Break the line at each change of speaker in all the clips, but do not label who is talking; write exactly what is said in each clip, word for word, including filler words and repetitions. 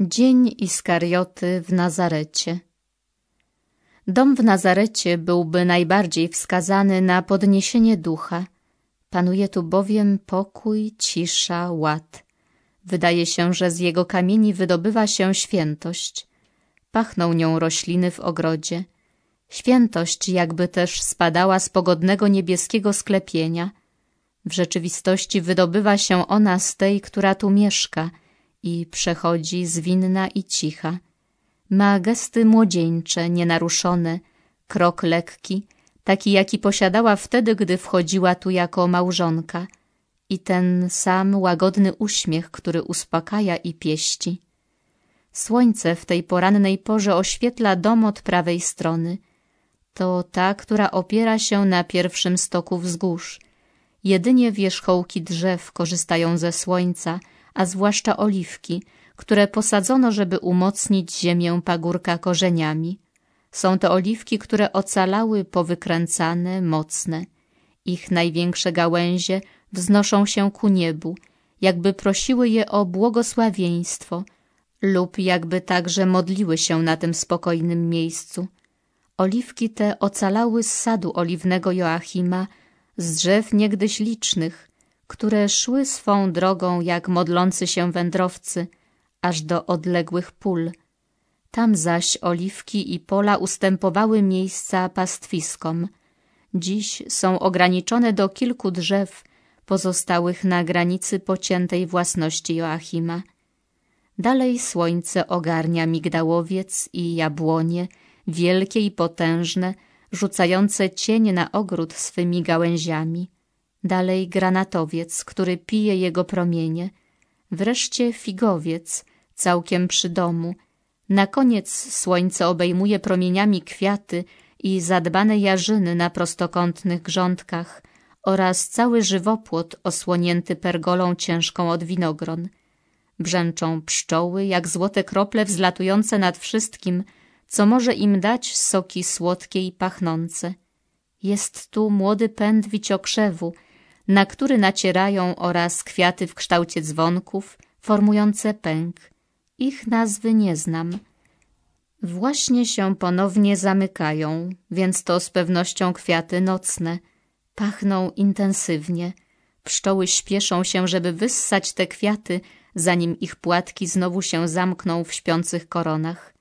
Dzień Iskarioty w Nazarecie. Dom w Nazarecie byłby najbardziej wskazany na podniesienie ducha. Panuje tu bowiem pokój, cisza, ład. Wydaje się, że z jego kamieni wydobywa się świętość. Pachną nią rośliny w ogrodzie. Świętość jakby też spadała z pogodnego niebieskiego sklepienia. W rzeczywistości wydobywa się ona z tej, która tu mieszka i przechodzi zwinna i cicha. Ma gesty młodzieńcze, nienaruszone, krok lekki, taki jaki posiadała wtedy, gdy wchodziła tu jako małżonka, i ten sam łagodny uśmiech, który uspokaja i pieści. Słońce w tej porannej porze oświetla dom od prawej strony. To ta, która opiera się na pierwszym stoku wzgórz. Jedynie wierzchołki drzew korzystają ze słońca, a zwłaszcza oliwki, które posadzono, żeby umocnić ziemię pagórka korzeniami. Są to oliwki, które ocalały, powykręcane, mocne. Ich największe gałęzie wznoszą się ku niebu, jakby prosiły je o błogosławieństwo lub jakby także modliły się na tym spokojnym miejscu. Oliwki te ocalały z sadu oliwnego Joachima, z drzew niegdyś licznych, które szły swą drogą jak modlący się wędrowcy, aż do odległych pól. Tam zaś oliwki i pola ustępowały miejsca pastwiskom. Dziś są ograniczone do kilku drzew pozostałych na granicy pociętej własności Joachima. Dalej słońce ogarnia migdałowiec i jabłonie, wielkie i potężne, rzucające cień na ogród swymi gałęziami. Dalej granatowiec, który pije jego promienie. Wreszcie figowiec, całkiem przy domu. Na koniec słońce obejmuje promieniami kwiaty i zadbane jarzyny na prostokątnych grządkach oraz cały żywopłot osłonięty pergolą ciężką od winogron. Brzęczą pszczoły, jak złote krople wzlatujące nad wszystkim, co może im dać soki słodkie i pachnące. Jest tu młody pęd wiciokrzewu, na który nacierają oraz kwiaty w kształcie dzwonków, formujące pęk. Ich nazwy nie znam. Właśnie się ponownie zamykają, więc to z pewnością kwiaty nocne. Pachną intensywnie. Pszczoły śpieszą się, żeby wyssać te kwiaty, zanim ich płatki znowu się zamkną w śpiących koronach.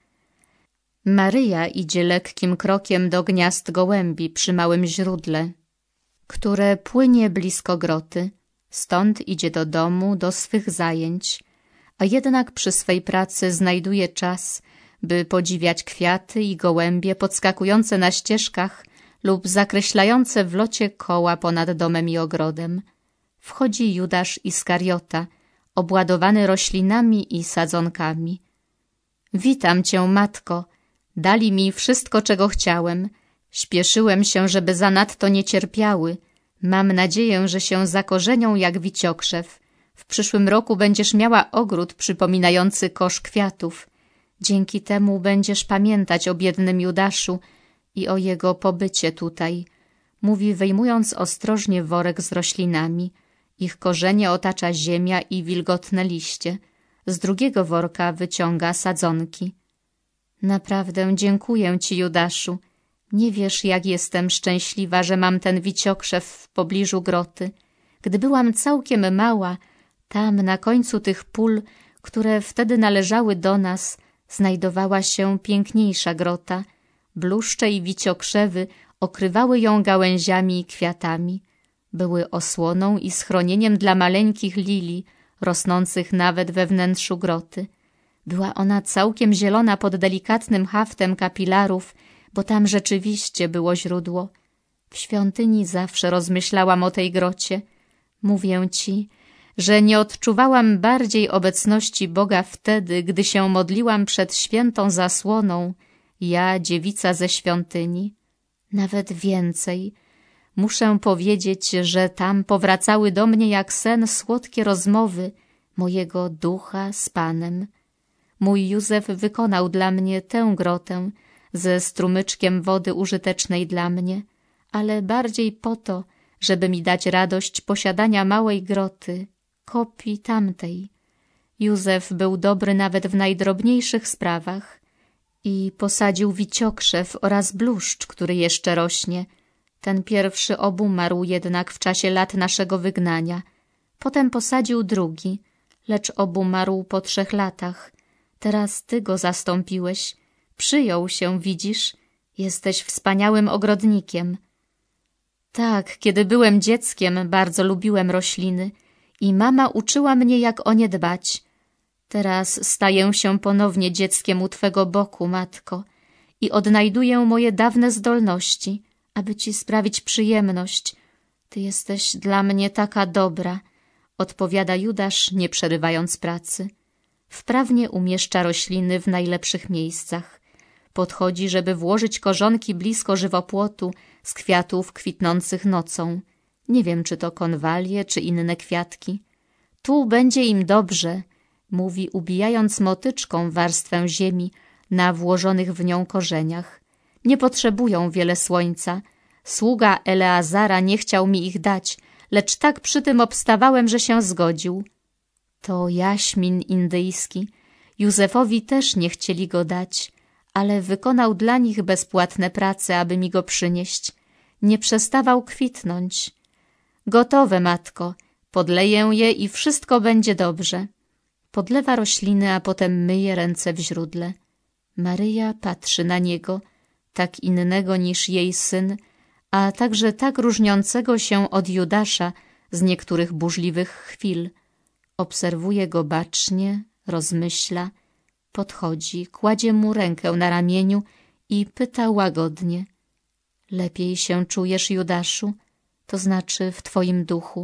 Maryja idzie lekkim krokiem do gniazd gołębi przy małym źródle, które płynie blisko groty. Stąd idzie do domu, do swych zajęć, a jednak przy swej pracy znajduje czas, by podziwiać kwiaty i gołębie podskakujące na ścieżkach lub zakreślające w locie koła ponad domem i ogrodem. Wchodzi Judasz Iskariota, obładowany roślinami i sadzonkami. Witam cię, matko. Dali mi wszystko, czego chciałem. Śpieszyłem się, żeby zanadto nie cierpiały. Mam nadzieję, że się zakorzenią jak wiciokrzew. W przyszłym roku będziesz miała ogród przypominający kosz kwiatów. Dzięki temu będziesz pamiętać o biednym Judaszu i o jego pobycie tutaj, mówi, wyjmując ostrożnie worek z roślinami. Ich korzenie otacza ziemia i wilgotne liście. Z drugiego worka wyciąga sadzonki. Naprawdę dziękuję ci, Judaszu. Nie wiesz, jak jestem szczęśliwa, że mam ten wiciokrzew w pobliżu groty. Gdy byłam całkiem mała, tam na końcu tych pól, które wtedy należały do nas, znajdowała się piękniejsza grota. Bluszcze i wiciokrzewy okrywały ją gałęziami i kwiatami. Były osłoną i schronieniem dla maleńkich lilii, rosnących nawet we wnętrzu groty. Była ona całkiem zielona pod delikatnym haftem kapilarów, bo tam rzeczywiście było źródło. W świątyni zawsze rozmyślałam o tej grocie. Mówię ci, że nie odczuwałam bardziej obecności Boga wtedy, gdy się modliłam przed świętą zasłoną, ja, dziewica ze świątyni. Nawet więcej. Muszę powiedzieć, że tam powracały do mnie jak sen słodkie rozmowy mojego ducha z Panem. Mój Józef wykonał dla mnie tę grotę ze strumyczkiem wody użytecznej dla mnie, ale bardziej po to, żeby mi dać radość posiadania małej groty, kopii tamtej. Józef był dobry nawet w najdrobniejszych sprawach i posadził wiciokrzew oraz bluszcz, który jeszcze rośnie. Ten pierwszy obumarł jednak w czasie lat naszego wygnania. Potem posadził drugi, lecz obumarł po trzech latach. Teraz ty go zastąpiłeś. Przyjął się, widzisz? Jesteś wspaniałym ogrodnikiem. Tak, kiedy byłem dzieckiem, bardzo lubiłem rośliny i mama uczyła mnie, jak o nie dbać. Teraz staję się ponownie dzieckiem u twego boku, matko, i odnajduję moje dawne zdolności, aby ci sprawić przyjemność. Ty jesteś dla mnie taka dobra, odpowiada Judasz, nie przerywając pracy. Wprawnie umieszcza rośliny w najlepszych miejscach. Podchodzi, żeby włożyć korzonki blisko żywopłotu z kwiatów kwitnących nocą. Nie wiem, czy to konwalie, czy inne kwiatki. Tu będzie im dobrze, mówi, ubijając motyczką warstwę ziemi na włożonych w nią korzeniach. Nie potrzebują wiele słońca. Sługa Eleazara nie chciał mi ich dać, lecz tak przy tym obstawałem, że się zgodził. To jaśmin indyjski. Józefowi też nie chcieli go dać, ale wykonał dla nich bezpłatne prace, aby mi go przynieść. Nie przestawał kwitnąć. Gotowe, matko, podleję je i wszystko będzie dobrze. Podlewa rośliny, a potem myje ręce w źródle. Maryja patrzy na niego, tak innego niż jej syn, a także tak różniącego się od Judasza z niektórych burzliwych chwil. Obserwuje go bacznie, rozmyśla, podchodzi, kładzie mu rękę na ramieniu i pyta łagodnie. Lepiej się czujesz, Judaszu? To znaczy w twoim duchu.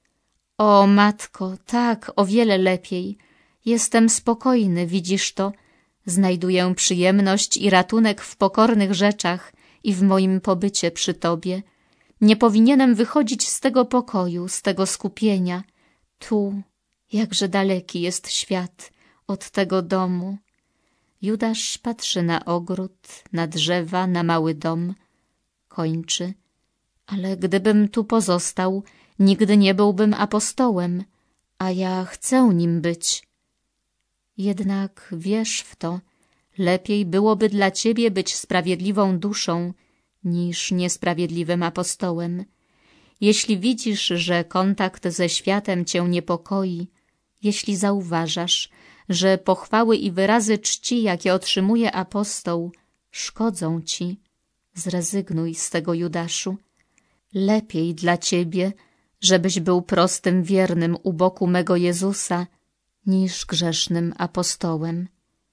O, matko, tak, o wiele lepiej. Jestem spokojny, widzisz to? Znajduję przyjemność i ratunek w pokornych rzeczach i w moim pobycie przy tobie. Nie powinienem wychodzić z tego pokoju, z tego skupienia. Tu, jakże daleki jest świat od tego domu. Judasz patrzy na ogród, na drzewa, na mały dom. Kończy. Ale gdybym tu pozostał, nigdy nie byłbym apostołem, a ja chcę nim być. Jednak wierz w to, lepiej byłoby dla ciebie być sprawiedliwą duszą niż niesprawiedliwym apostołem. Jeśli widzisz, że kontakt ze światem cię niepokoi, jeśli zauważasz, że pochwały i wyrazy czci, jakie otrzymuje apostoł, szkodzą ci, zrezygnuj z tego, Judaszu. Lepiej dla ciebie, żebyś był prostym wiernym u boku mego Jezusa, niż grzesznym apostołem.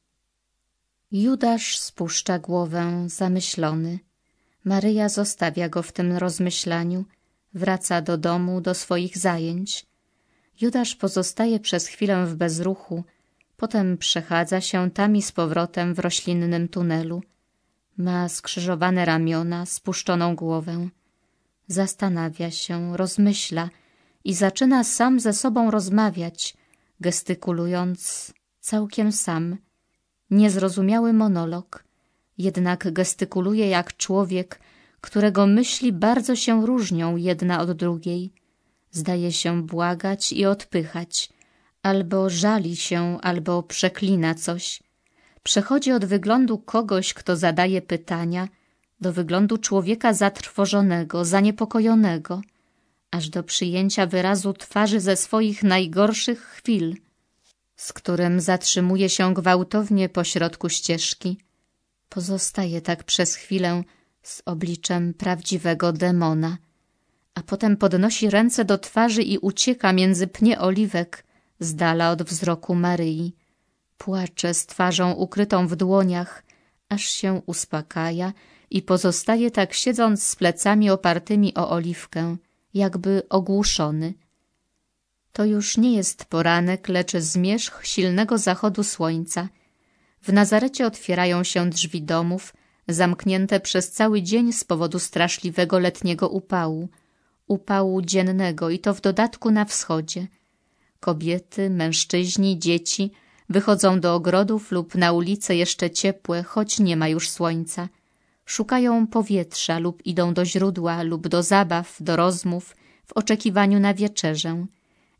Judasz spuszcza głowę zamyślony. Maryja zostawia go w tym rozmyślaniu, wraca do domu, do swoich zajęć. Judasz pozostaje przez chwilę w bezruchu, potem przechadza się tam i z powrotem w roślinnym tunelu. Ma skrzyżowane ramiona, spuszczoną głowę. Zastanawia się, rozmyśla i zaczyna sam ze sobą rozmawiać, gestykulując całkiem sam. Niezrozumiały monolog, jednak gestykuluje jak człowiek, którego myśli bardzo się różnią jedna od drugiej. Zdaje się błagać i odpychać, albo żali się, albo przeklina coś. Przechodzi od wyglądu kogoś, kto zadaje pytania, do wyglądu człowieka zatrwożonego, zaniepokojonego, aż do przyjęcia wyrazu twarzy ze swoich najgorszych chwil, z którym zatrzymuje się gwałtownie pośrodku ścieżki. Pozostaje tak przez chwilę z obliczem prawdziwego demona, a potem podnosi ręce do twarzy i ucieka między pnie oliwek, z dala od wzroku Maryi. Płacze z twarzą ukrytą w dłoniach, aż się uspokaja i pozostaje tak siedząc z plecami opartymi o oliwkę, jakby ogłuszony. To już nie jest poranek, lecz zmierzch silnego zachodu słońca. W Nazarecie otwierają się drzwi domów, zamknięte przez cały dzień z powodu straszliwego letniego upału, upału dziennego i to w dodatku na wschodzie. Kobiety, mężczyźni, dzieci wychodzą do ogrodów lub na ulice jeszcze ciepłe, choć nie ma już słońca. Szukają powietrza lub idą do źródła lub do zabaw, do rozmów w oczekiwaniu na wieczerzę.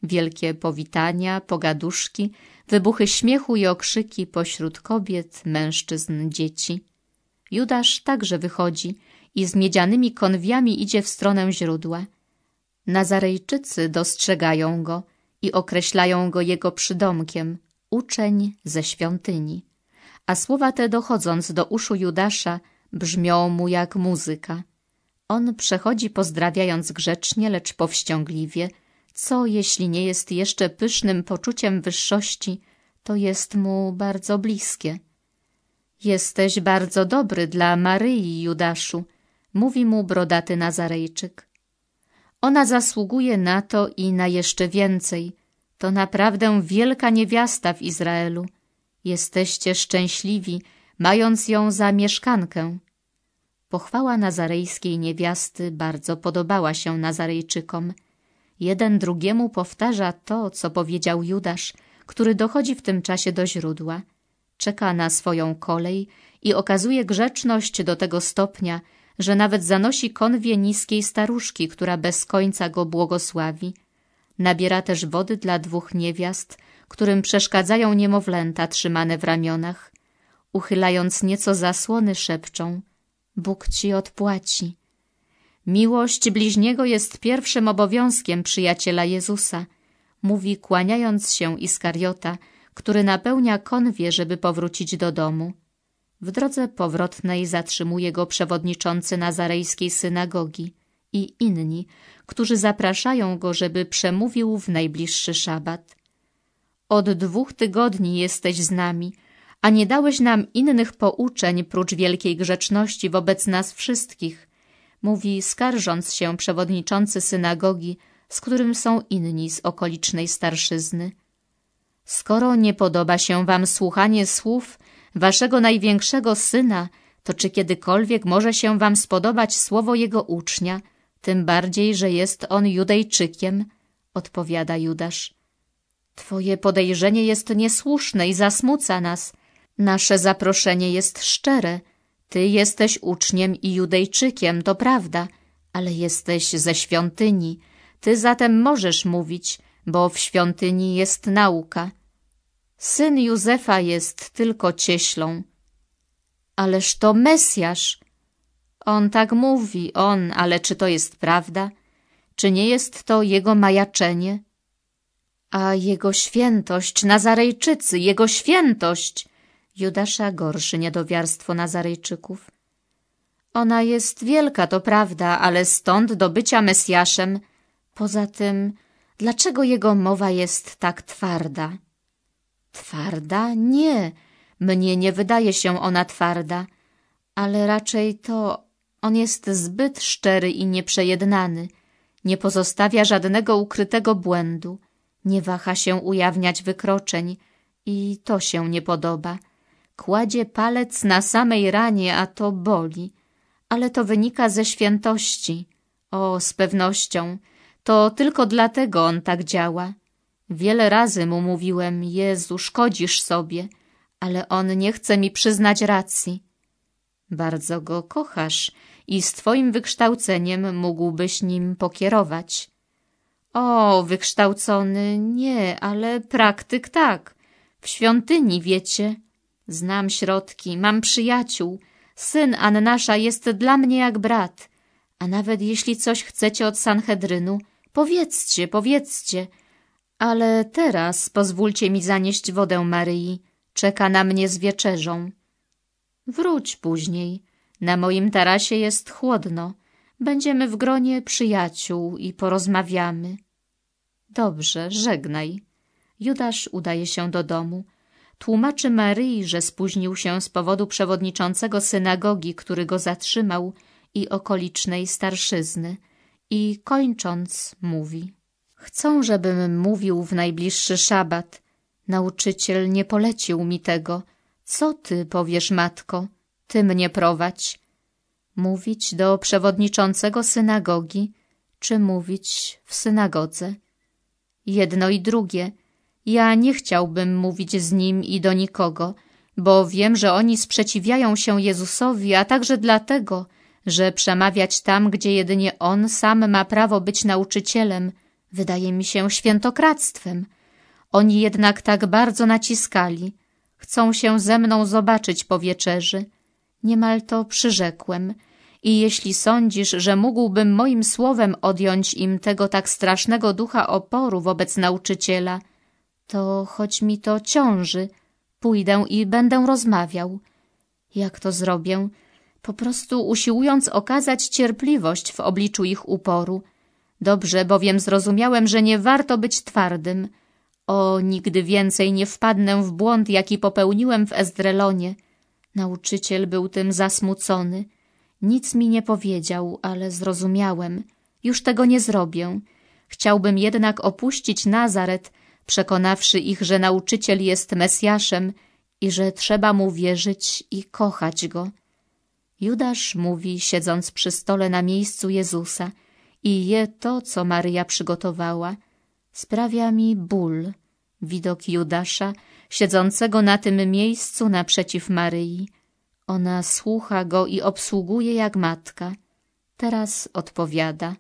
wielkie powitania, pogaduszki, wybuchy śmiechu i okrzyki pośród kobiet, mężczyzn, dzieci. Judasz także wychodzi i z miedzianymi konwiami idzie w stronę źródła. Nazarejczycy dostrzegają go i określają go jego przydomkiem, uczeń ze świątyni. A słowa te, dochodząc do uszu Judasza, brzmią mu jak muzyka. On przechodzi pozdrawiając grzecznie, lecz powściągliwie, co jeśli nie jest jeszcze pysznym poczuciem wyższości, to jest mu bardzo bliskie. Jesteś bardzo dobry dla Maryi, Judaszu, mówi mu brodaty Nazarejczyk. Ona zasługuje na to i na jeszcze więcej. To naprawdę wielka niewiasta w Izraelu. Jesteście szczęśliwi, mając ją za mieszkankę. Pochwała nazarejskiej niewiasty bardzo podobała się Nazarejczykom. Jeden drugiemu powtarza to, co powiedział Judasz, który dochodzi w tym czasie do źródła. Czeka na swoją kolej i okazuje grzeczność do tego stopnia, że nawet zanosi konwię niskiej staruszki, która bez końca go błogosławi. Nabiera też wody dla dwóch niewiast, którym przeszkadzają niemowlęta trzymane w ramionach. Uchylając nieco zasłony, szepczą: Bóg ci odpłaci. Miłość bliźniego jest pierwszym obowiązkiem przyjaciela Jezusa, mówi kłaniając się Iskariota, który napełnia konwię, żeby powrócić do domu. W drodze powrotnej zatrzymuje go przewodniczący nazarejskiej synagogi i inni, którzy zapraszają go, żeby przemówił w najbliższy szabat. Od dwóch tygodni jesteś z nami, a nie dałeś nam innych pouczeń prócz wielkiej grzeczności wobec nas wszystkich, mówi skarżąc się przewodniczący synagogi, z którym są inni z okolicznej starszyzny. Skoro nie podoba się wam słuchanie słów waszego największego syna, to czy kiedykolwiek może się wam spodobać słowo jego ucznia, tym bardziej, że jest on Judejczykiem, odpowiada Judasz. Twoje podejrzenie jest niesłuszne i zasmuca nas. Nasze zaproszenie jest szczere. Ty jesteś uczniem i Judejczykiem, to prawda, ale jesteś ze świątyni. Ty zatem możesz mówić, bo w świątyni jest nauka. Syn Józefa jest tylko cieślą. Ależ to Mesjasz. On tak mówi, on, ale czy to jest prawda? Czy nie jest to jego majaczenie? A jego świętość, Nazarejczycy, jego świętość! Judasza gorszy niedowiarstwo Nazarejczyków. Ona jest wielka, to prawda, ale stąd do bycia Mesjaszem. Poza tym, dlaczego jego mowa jest tak twarda? Twarda? Nie, mnie nie wydaje się ona twarda, ale raczej to on jest zbyt szczery i nieprzejednany, nie pozostawia żadnego ukrytego błędu, nie waha się ujawniać wykroczeń i to się nie podoba. Kładzie palec na samej ranie, a to boli, ale to wynika ze świętości. O, z pewnością, to tylko dlatego on tak działa. Wiele razy mu mówiłem: Jezu, szkodzisz sobie, ale on nie chce mi przyznać racji. Bardzo go kochasz i z twoim wykształceniem mógłbyś nim pokierować. O, wykształcony nie, ale praktyk tak. W świątyni, wiecie. Znam środki, mam przyjaciół. Syn Annasza jest dla mnie jak brat. A nawet jeśli coś chcecie od Sanhedrynu, powiedzcie, powiedzcie. Ale teraz pozwólcie mi zanieść wodę Maryi. Czeka na mnie z wieczerzą. Wróć później. Na moim tarasie jest chłodno. Będziemy w gronie przyjaciół i porozmawiamy. Dobrze, żegnaj. Judasz udaje się do domu. Tłumaczy Maryi, że spóźnił się z powodu przewodniczącego synagogi, który go zatrzymał, i okolicznej starszyzny. I kończąc mówi: Chcą, żebym mówił w najbliższy szabat. Nauczyciel nie polecił mi tego. Co ty powiesz, matko? Ty mnie prowadź. Mówić do przewodniczącego synagogi, czy mówić w synagodze? Jedno i drugie. Ja nie chciałbym mówić z nim i do nikogo, bo wiem, że oni sprzeciwiają się Jezusowi, a także dlatego, że przemawiać tam, gdzie jedynie On sam ma prawo być nauczycielem, wydaje mi się świętokradztwem. Oni jednak tak bardzo naciskali. Chcą się ze mną zobaczyć po wieczerzy. Niemal to przyrzekłem. I jeśli sądzisz, że mógłbym moim słowem odjąć im tego tak strasznego ducha oporu wobec nauczyciela, to choć mi to ciąży, pójdę i będę rozmawiał. Jak to zrobię? Po prostu usiłując okazać cierpliwość w obliczu ich uporu. Dobrze bowiem zrozumiałem, że nie warto być twardym. O, nigdy więcej nie wpadnę w błąd, jaki popełniłem w Ezdrelonie. Nauczyciel był tym zasmucony. Nic mi nie powiedział, ale zrozumiałem. Już tego nie zrobię. Chciałbym jednak opuścić Nazaret, przekonawszy ich, że nauczyciel jest Mesjaszem i że trzeba mu wierzyć i kochać go. Judasz mówi, siedząc przy stole na miejscu Jezusa i je to, co Maryja przygotowała. Sprawia mi ból widok Judasza, siedzącego na tym miejscu naprzeciw Maryi. Ona słucha go i obsługuje jak matka. Teraz odpowiada.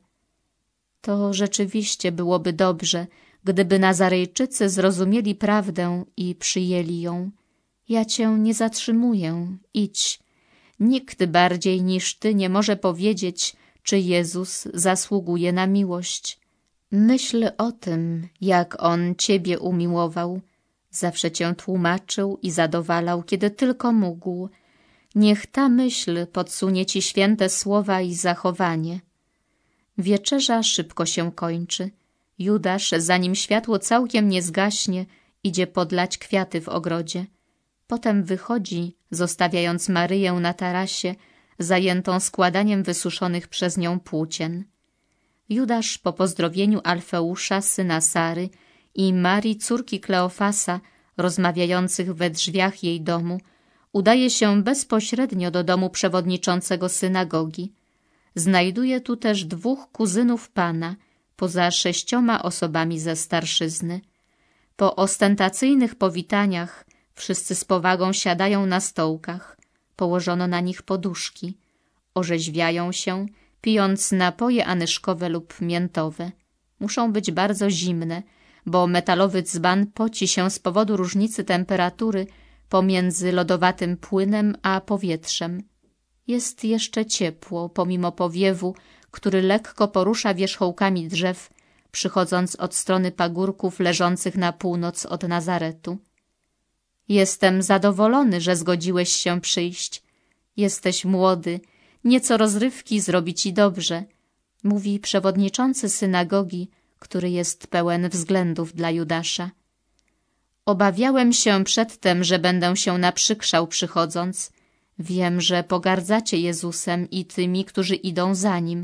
To rzeczywiście byłoby dobrze, gdyby Nazarejczycy zrozumieli prawdę i przyjęli ją. Ja cię nie zatrzymuję, idź. Nikt bardziej niż ty nie może powiedzieć, czy Jezus zasługuje na miłość. Myśl o tym, jak On ciebie umiłował. Zawsze cię tłumaczył i zadowalał, kiedy tylko mógł. Niech ta myśl podsunie ci święte słowa i zachowanie. Wieczerza szybko się kończy. Judasz, zanim światło całkiem nie zgaśnie, idzie podlać kwiaty w ogrodzie. Potem wychodzi, zostawiając Maryję na tarasie, zajętą składaniem wysuszonych przez nią płócien. Judasz po pozdrowieniu Alfeusza, syna Sary, i Marii, córki Kleofasa, rozmawiających we drzwiach jej domu, udaje się bezpośrednio do domu przewodniczącego synagogi. Znajduje tu też dwóch kuzynów Pana, poza sześcioma osobami ze starszyzny. Po ostentacyjnych powitaniach wszyscy z powagą siadają na stołkach. Położono na nich poduszki. Orzeźwiają się, pijąc napoje anyszkowe lub miętowe. Muszą być bardzo zimne, bo metalowy dzban poci się z powodu różnicy temperatury pomiędzy lodowatym płynem a powietrzem. Jest jeszcze ciepło, pomimo powiewu, który lekko porusza wierzchołkami drzew, przychodząc od strony pagórków leżących na północ od Nazaretu. Jestem zadowolony, że zgodziłeś się przyjść. Jesteś młody, nieco rozrywki zrobi ci dobrze, mówi przewodniczący synagogi, który jest pełen względów dla Judasza. Obawiałem się przedtem, że będę się naprzykrzał przychodząc. Wiem, że pogardzacie Jezusem i tymi, którzy idą za Nim.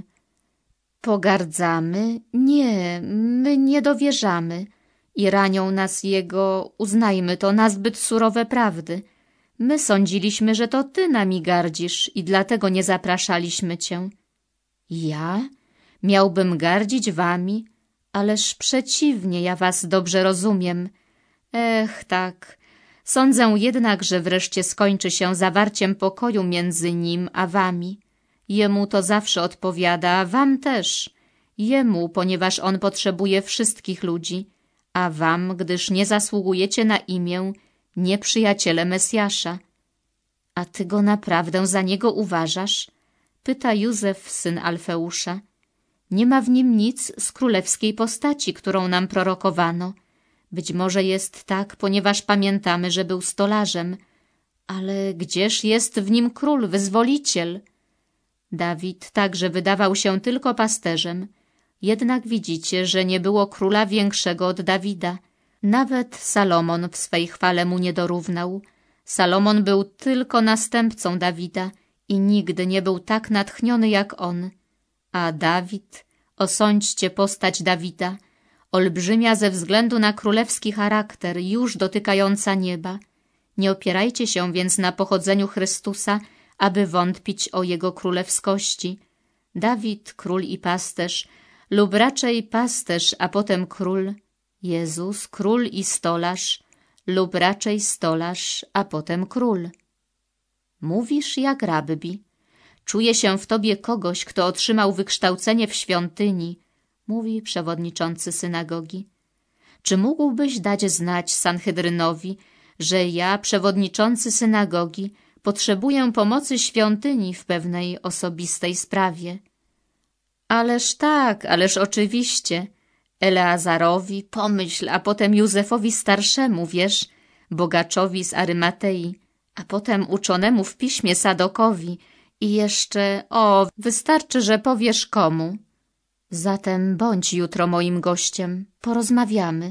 Pogardzamy? Nie, my nie dowierzamy i ranią nas Jego, uznajmy to, nazbyt surowe prawdy. My sądziliśmy, że to Ty nami gardzisz i dlatego nie zapraszaliśmy Cię. Ja? Miałbym gardzić Wami? Ależ przeciwnie, ja Was dobrze rozumiem. Ech, tak. Sądzę jednak, że wreszcie skończy się zawarciem pokoju między Nim a Wami. Jemu to zawsze odpowiada, a Wam też. Jemu, ponieważ On potrzebuje wszystkich ludzi, a Wam, gdyż nie zasługujecie na imię, nieprzyjaciele Mesjasza. A Ty go naprawdę za niego uważasz? Pyta Józef, syn Alfeusza. Nie ma w nim nic z królewskiej postaci, którą nam prorokowano. Być może jest tak, ponieważ pamiętamy, że był stolarzem. Ale gdzież jest w nim król, wyzwoliciel? Dawid także wydawał się tylko pasterzem. Jednak widzicie, że nie było króla większego od Dawida. Nawet Salomon w swej chwale mu nie dorównał. Salomon był tylko następcą Dawida i nigdy nie był tak natchniony jak on. A Dawid, osądźcie postać Dawida, olbrzymia ze względu na królewski charakter, już dotykająca nieba. Nie opierajcie się więc na pochodzeniu Chrystusa, aby wątpić o Jego królewskości. Dawid, król i pasterz, lub raczej pasterz, a potem król. Jezus, król i stolarz, lub raczej stolarz, a potem król. Mówisz jak rabbi. Czuję się w tobie kogoś, kto otrzymał wykształcenie w świątyni, mówi przewodniczący synagogi. Czy mógłbyś dać znać Sanhedrynowi, że ja, przewodniczący synagogi, potrzebuję pomocy świątyni w pewnej osobistej sprawie? Ależ tak, ależ oczywiście. Eleazarowi, pomyśl, a potem Józefowi starszemu, wiesz, bogaczowi z Arymatei, a potem uczonemu w piśmie Sadokowi i jeszcze, o, wystarczy, że powiesz komu. Zatem bądź jutro moim gościem, porozmawiamy.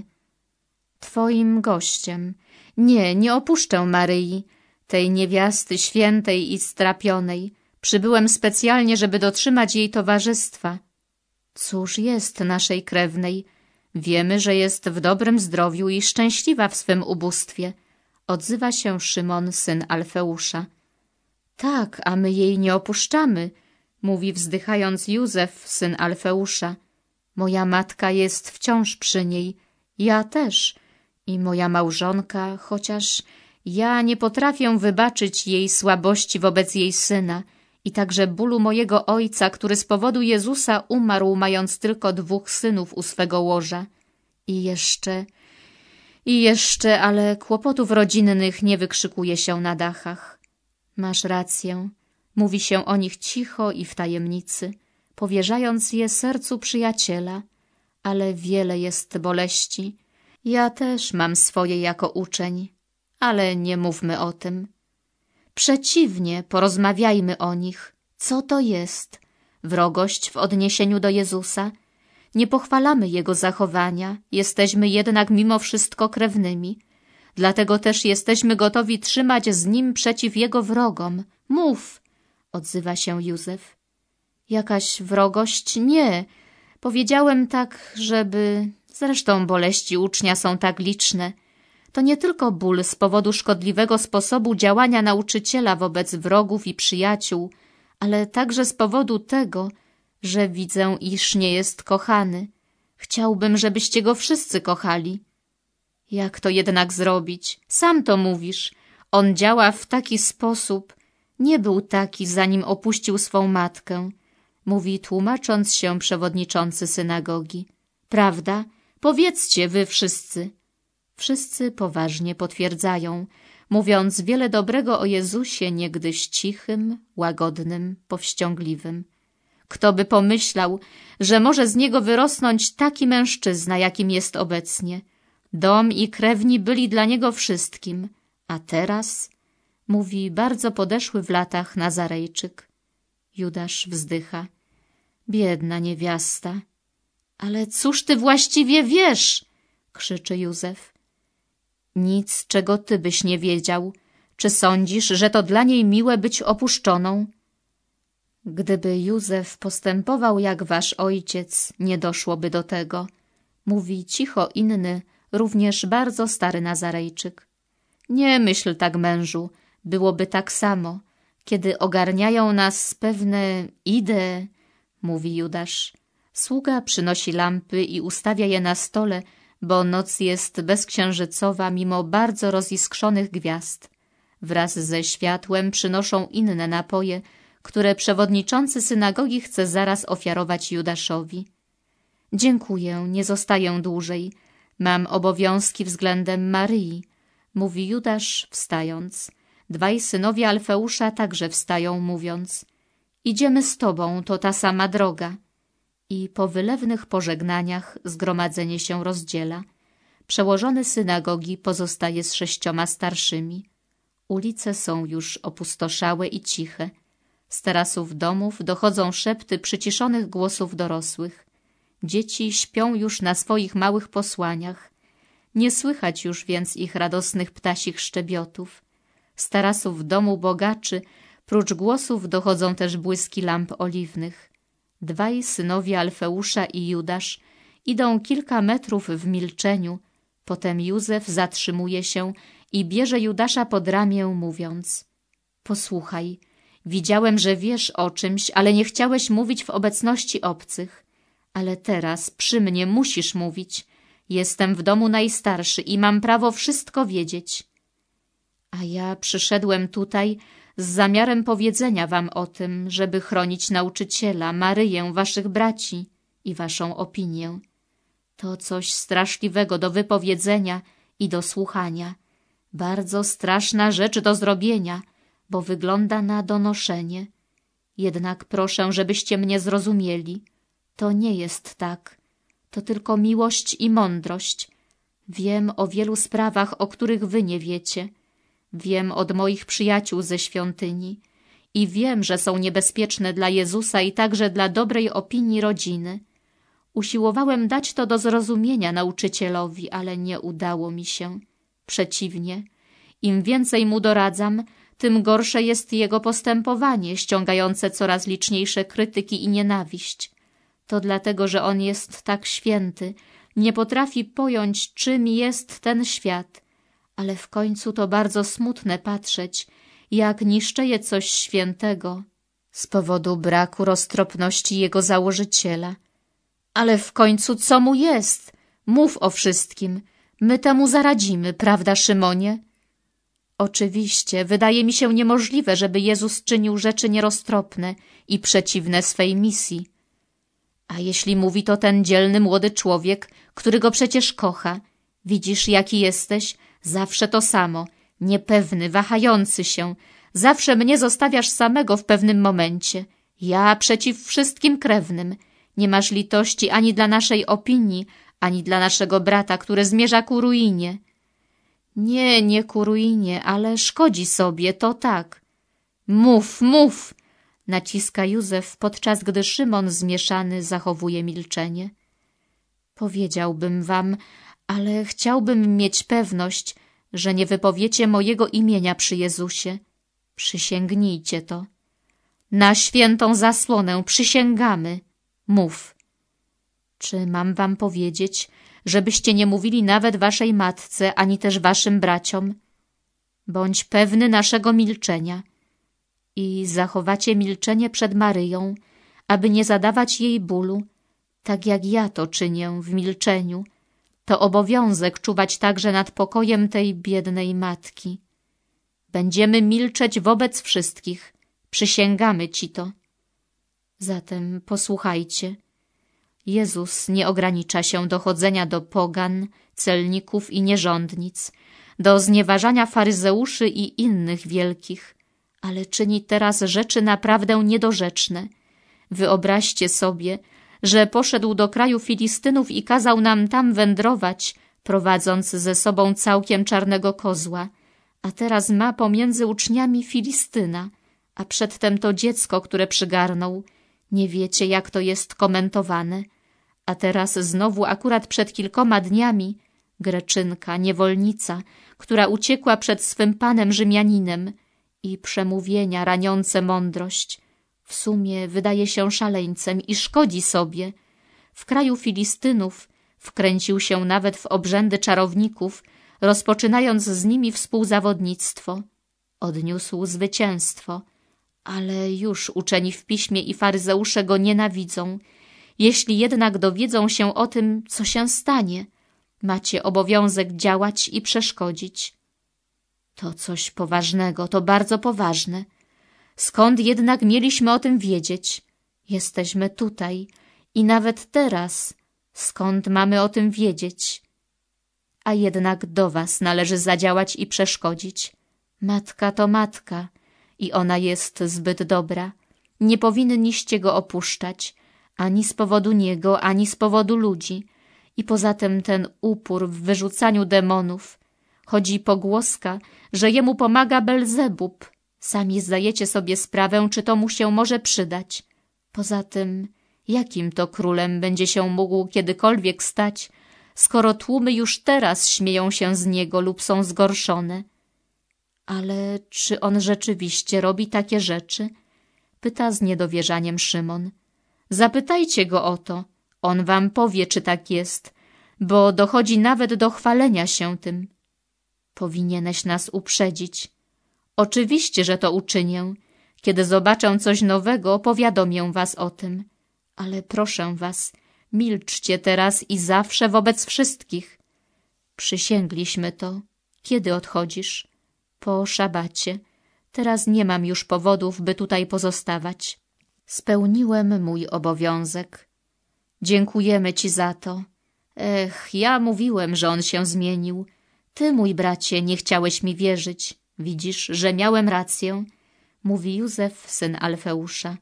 Twoim gościem. Nie, nie opuszczę Maryi, tej niewiasty świętej i strapionej. Przybyłem specjalnie, żeby dotrzymać jej towarzystwa. Cóż jest naszej krewnej? Wiemy, że jest w dobrym zdrowiu i szczęśliwa w swym ubóstwie. Odzywa się Szymon, syn Alfeusza. Tak, a my jej nie opuszczamy, mówi wzdychając Józef, syn Alfeusza. Moja matka jest wciąż przy niej, ja też i moja małżonka, chociaż ja nie potrafię wybaczyć jej słabości wobec jej syna i także bólu mojego ojca, który z powodu Jezusa umarł, mając tylko dwóch synów u swego łoża. I jeszcze, i jeszcze, ale kłopotów rodzinnych nie wykrzykuje się na dachach. Masz rację, mówi się o nich cicho i w tajemnicy, powierzając je sercu przyjaciela, ale wiele jest boleści. Ja też mam swoje jako uczeń, ale nie mówmy o tym. Przeciwnie, porozmawiajmy o nich. Co to jest? Wrogość w odniesieniu do Jezusa? Nie pochwalamy Jego zachowania, jesteśmy jednak mimo wszystko krewnymi. Dlatego też jesteśmy gotowi trzymać z Nim przeciw Jego wrogom. Mów, odzywa się Józef. Jakaś wrogość? Nie. Powiedziałem tak, żeby... Zresztą boleści ucznia są tak liczne. To nie tylko ból z powodu szkodliwego sposobu działania nauczyciela wobec wrogów i przyjaciół, ale także z powodu tego, że widzę, iż nie jest kochany. Chciałbym, żebyście go wszyscy kochali. Jak to jednak zrobić? Sam to mówisz. On działa w taki sposób. Nie był taki, zanim opuścił swą matkę, mówi tłumacząc się przewodniczący synagogi. Prawda? Powiedzcie wy wszyscy. Wszyscy poważnie potwierdzają, mówiąc wiele dobrego o Jezusie, niegdyś cichym, łagodnym, powściągliwym. Kto by pomyślał, że może z niego wyrosnąć taki mężczyzna, jakim jest obecnie. Dom i krewni byli dla niego wszystkim, a teraz, mówi bardzo podeszły w latach Nazarejczyk. Judasz wzdycha. Biedna niewiasta. Ale cóż ty właściwie wiesz? Krzyczy Józef. Nic, czego ty byś nie wiedział. Czy sądzisz, że to dla niej miłe być opuszczoną? Gdyby Józef postępował jak wasz ojciec, nie doszłoby do tego, mówi cicho inny, również bardzo stary Nazarejczyk. Nie myśl tak, mężu, byłoby tak samo. Kiedy ogarniają nas pewne idee, mówi Judasz. Sługa przynosi lampy i ustawia je na stole, bo noc jest bezksiężycowa mimo bardzo roziskrzonych gwiazd. Wraz ze światłem przynoszą inne napoje, które przewodniczący synagogi chce zaraz ofiarować Judaszowi. Dziękuję, nie zostaję dłużej. Mam obowiązki względem Maryi, mówi Judasz, wstając. Dwaj synowie Alfeusza także wstają, mówiąc: idziemy z tobą, to ta sama droga. I po wylewnych pożegnaniach zgromadzenie się rozdziela. Przełożony synagogi pozostaje z sześcioma starszymi. Ulice są już opustoszałe i ciche. Z tarasów domów dochodzą szepty przyciszonych głosów dorosłych. Dzieci śpią już na swoich małych posłaniach. Nie słychać już więc ich radosnych ptasich szczebiotów. Z tarasów domu bogaczy prócz głosów dochodzą też błyski lamp oliwnych. Dwaj synowie Alfeusza i Judasz idą kilka metrów w milczeniu, potem Józef zatrzymuje się i bierze Judasza pod ramię, mówiąc: posłuchaj, widziałem, że wiesz o czymś, ale nie chciałeś mówić w obecności obcych. Ale teraz przy mnie musisz mówić. Jestem w domu najstarszy i mam prawo wszystko wiedzieć. A ja przyszedłem tutaj z zamiarem powiedzenia wam o tym, żeby chronić nauczyciela, Maryję, waszych braci. i waszą opinię. To coś straszliwego do wypowiedzenia i do słuchania. Bardzo straszna rzecz do zrobienia, bo wygląda na donoszenie. Jednak proszę, żebyście mnie zrozumieli. To nie jest tak. To tylko miłość i mądrość. Wiem o wielu sprawach, o których wy nie wiecie. Wiem od moich przyjaciół ze świątyni i wiem, że są niebezpieczne dla Jezusa i także dla dobrej opinii rodziny. Usiłowałem dać to do zrozumienia nauczycielowi, ale nie udało mi się. Przeciwnie, im więcej mu doradzam, tym gorsze jest jego postępowanie, ściągające coraz liczniejsze krytyki i nienawiść. To dlatego, że on jest tak święty, nie potrafi pojąć, czym jest ten świat, ale w końcu to bardzo smutne patrzeć, jak niszczeje coś świętego z powodu braku roztropności jego założyciela. Ale w końcu co mu jest? Mów o wszystkim. My temu zaradzimy, prawda, Szymonie? Oczywiście, wydaje mi się niemożliwe, żeby Jezus czynił rzeczy nieroztropne i przeciwne swej misji. A jeśli mówi to ten dzielny młody człowiek, który go przecież kocha, widzisz, jaki jesteś? Zawsze to samo, niepewny, wahający się. Zawsze mnie zostawiasz samego w pewnym momencie. Ja przeciw wszystkim krewnym. Nie masz litości ani dla naszej opinii, ani dla naszego brata, który zmierza ku ruinie. Nie, nie ku ruinie, ale szkodzi sobie, to tak. Mów, mów! Naciska Józef, podczas gdy Szymon zmieszany zachowuje milczenie. Powiedziałbym wam, ale chciałbym mieć pewność, że nie wypowiecie mojego imienia przy Jezusie. Przysięgnijcie to. Na świętą zasłonę przysięgamy. Mów. Czy mam wam powiedzieć, żebyście nie mówili nawet waszej matce, ani też waszym braciom? Bądź pewny naszego milczenia i zachowacie milczenie przed Maryją, aby nie zadawać jej bólu, tak jak ja to czynię w milczeniu. To obowiązek czuwać także nad pokojem tej biednej matki. Będziemy milczeć wobec wszystkich. Przysięgamy ci to. Zatem posłuchajcie. Jezus nie ogranicza się do chodzenia do pogan, celników i nierządnic, do znieważania faryzeuszy i innych wielkich, ale czyni teraz rzeczy naprawdę niedorzeczne. Wyobraźcie sobie, że poszedł do kraju Filistynów i kazał nam tam wędrować, prowadząc ze sobą całkiem czarnego kozła, a teraz ma pomiędzy uczniami Filistyna, a przedtem to dziecko, które przygarnął. Nie wiecie, jak to jest komentowane. A teraz znowu akurat przed kilkoma dniami Greczynka, niewolnica, która uciekła przed swym panem Rzymianinem i przemówienia raniące mądrość. W sumie wydaje się szaleńcem i szkodzi sobie. W kraju Filistynów wkręcił się nawet w obrzędy czarowników, rozpoczynając z nimi współzawodnictwo. Odniósł zwycięstwo, ale już uczeni w piśmie i faryzeusze go nienawidzą. Jeśli jednak dowiedzą się o tym, co się stanie, macie obowiązek działać i przeszkodzić. To coś poważnego, to bardzo poważne. Skąd jednak mieliśmy o tym wiedzieć? Jesteśmy tutaj i nawet teraz. Skąd mamy o tym wiedzieć? A jednak do was należy zadziałać i przeszkodzić. Matka to matka i ona jest zbyt dobra. Nie powinniście go opuszczać, ani z powodu niego, ani z powodu ludzi. I poza tym ten upór w wyrzucaniu demonów. Chodzi pogłoska, że jemu pomaga Belzebub. Sami zdajecie sobie sprawę, czy to mu się może przydać. Poza tym, jakim to królem będzie się mógł kiedykolwiek stać, skoro tłumy już teraz śmieją się z niego lub są zgorszone? Ale czy on rzeczywiście robi takie rzeczy? Pyta z niedowierzaniem Szymon. Zapytajcie go o to. On wam powie, czy tak jest, bo dochodzi nawet do chwalenia się tym. Powinieneś nas uprzedzić. Oczywiście, że to uczynię. Kiedy zobaczę coś nowego, powiadomię was o tym. Ale proszę was, milczcie teraz i zawsze wobec wszystkich. Przysięgliśmy to. Kiedy odchodzisz? Po szabacie. Teraz nie mam już powodów, by tutaj pozostawać. Spełniłem mój obowiązek. Dziękujemy ci za to. Ech, ja mówiłem, że on się zmienił. Ty, mój bracie, nie chciałeś mi wierzyć. Widzisz, że miałem rację, mówi Józef, syn Alfeusza.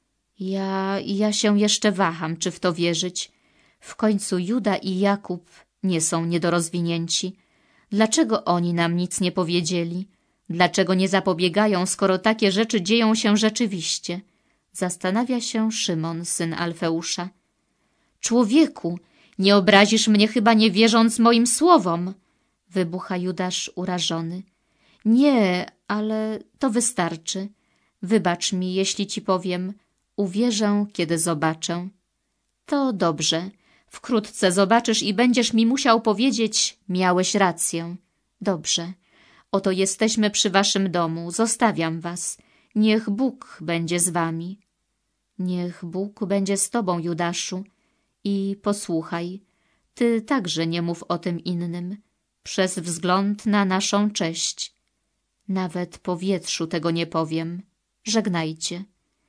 Ja, ja się jeszcze waham, czy w to wierzyć. W końcu Juda i Jakub nie są niedorozwinięci. Dlaczego oni nam nic nie powiedzieli? Dlaczego nie zapobiegają, skoro takie rzeczy dzieją się rzeczywiście? Zastanawia się Szymon, syn Alfeusza. Człowieku, nie obrazisz mnie chyba, nie wierząc moim słowom, wybucha Judasz urażony. Nie, ale to wystarczy. Wybacz mi, jeśli ci powiem. Uwierzę, kiedy zobaczę. To dobrze. Wkrótce zobaczysz i będziesz mi musiał powiedzieć, miałeś rację. Dobrze. Oto jesteśmy przy waszym domu. Zostawiam was. Niech Bóg będzie z wami. Niech Bóg będzie z tobą, Judaszu. I posłuchaj, ty także nie mów o tym innym, przez wzgląd na naszą cześć. Nawet powietrzu tego nie powiem. Żegnajcie.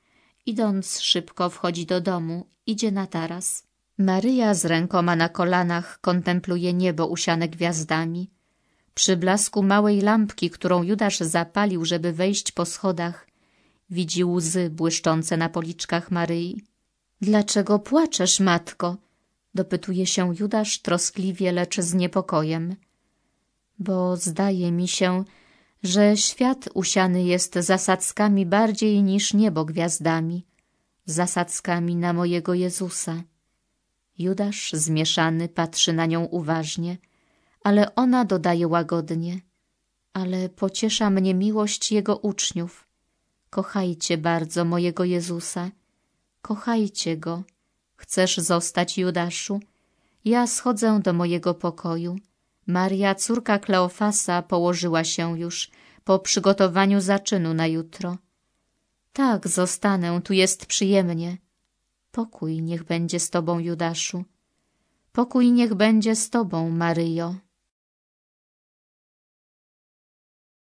Idąc szybko wchodzi do domu, idzie na taras. Maryja z rękoma na kolanach kontempluje niebo usiane gwiazdami. Przy blasku małej lampki, którą Judasz zapalił, żeby wejść po schodach, widzi łzy błyszczące na policzkach Maryi. Dlaczego płaczesz, matko? Dopytuje się Judasz troskliwie, lecz z niepokojem. Bo zdaje mi się, że świat usiany jest zasadzkami bardziej niż niebo gwiazdami, zasadzkami na mojego Jezusa. Judasz zmieszany patrzy na nią uważnie, ale ona dodaje łagodnie. Ale pociesza mnie miłość Jego uczniów. Kochajcie bardzo mojego Jezusa. Kochajcie Go. Chcesz zostać, Judaszu? Ja schodzę do mojego pokoju. Maria, córka Kleofasa, położyła się już po przygotowaniu zaczynu na jutro. Tak, zostanę, tu jest przyjemnie. Pokój niech będzie z tobą, Judaszu. Pokój niech będzie z tobą, Maryjo.